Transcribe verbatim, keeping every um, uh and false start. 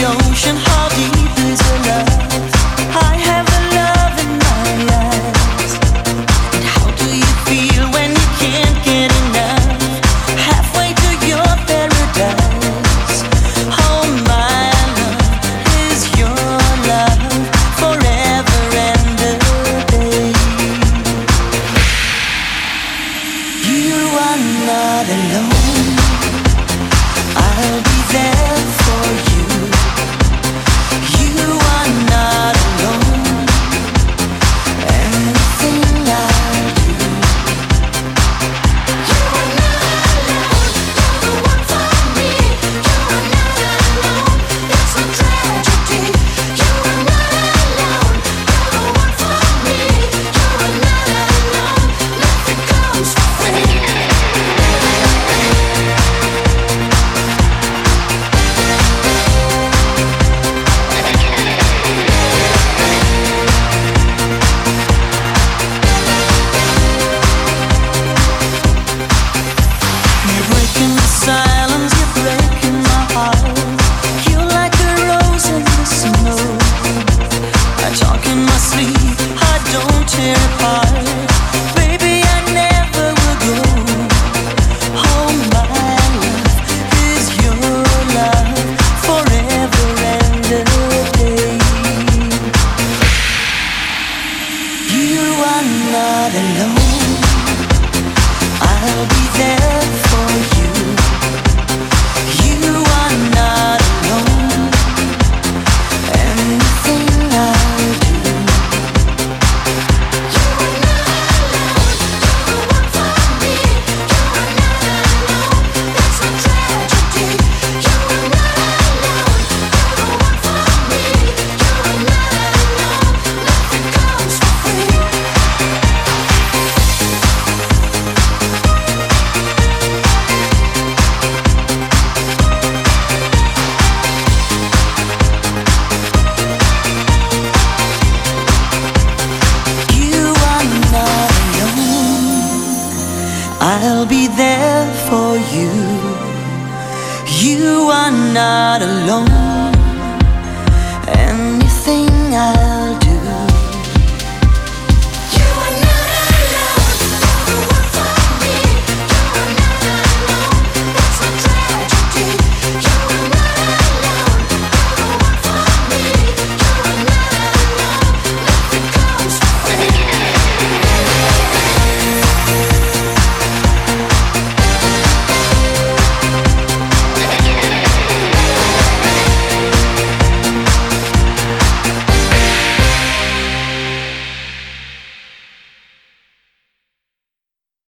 ocean, how deep is your love? I have the love in my eyes. And how do you feel when you can't get enough? Halfway to your paradise. Oh, my love is your love forever and a day. You are not alone. I'll be there for you. You are not alone. Anything I do. You are not alone. You're the one for me. You are not alone. It's a tragedy. You are not alone. You're the one for me. You are not alone. Nothing comes for free. You're breaking the silence, you're breaking my heart. You're like a rose in the snow. I talk in my sleep, I don't tear apart. Baby, I never will go. Oh, my love is your love forever and a day. You are not alone. I'll be there for you. You are not alone. Anything I do. You are not alone. You're the one for me. You are not alone. It's a tragedy. You are not alone. You're the one for me. You are not alone. Nothing comes for free. You are not alone. I'll be there for you. You are not alone. Anything I'll